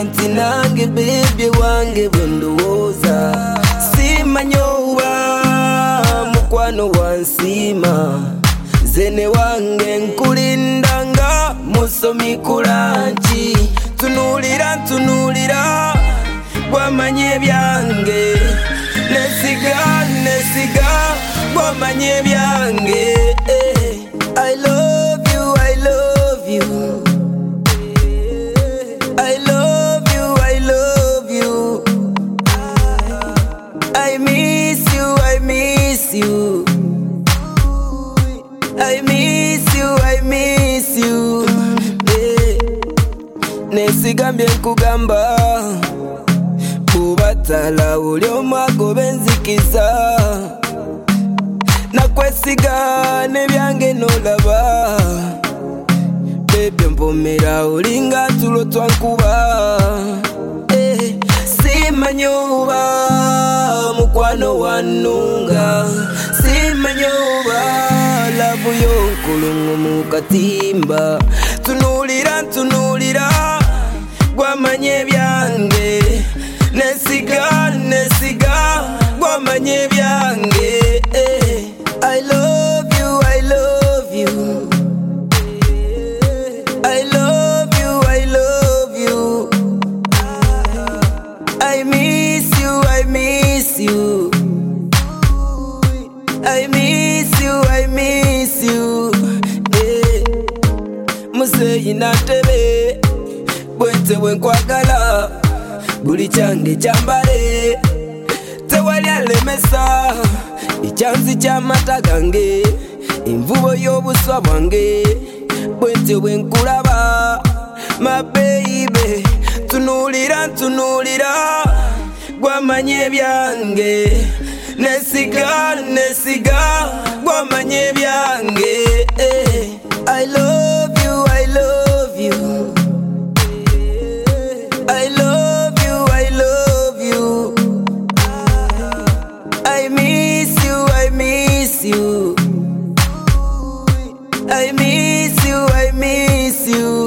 nti nange baby wange bwendowoza simanyowa mukwano wansima zene wange nkulindanga musomi kulanchi tunulira gwamanye byange nesiga gwamanye byange I love you I love you I love you I love you I miss you I miss you I miss you I miss you nesigambye nkugamba kubatala uli omwago benzikiza nakwesiga nebyange nolaba bebe mpomera olinga tulo twankuba simanyoba mukwano wanunga simanyoba lavu yonkulungu mukatimba tunulira gwamanye byange nesiga gwamanye byange I love you I love you I love you I love you I miss you I miss you I miss you I miss you museyi natebe bwente bwenkwagala buli kyange kyambale tewali alemesa icyanzi ky'amata gange envubo y'obuswa bwange bwente bwenkulaba my baby tunulira gwamanye byange nesiga gwamanye byange I love you I love you I love you I love you I miss you I miss you I miss you I miss you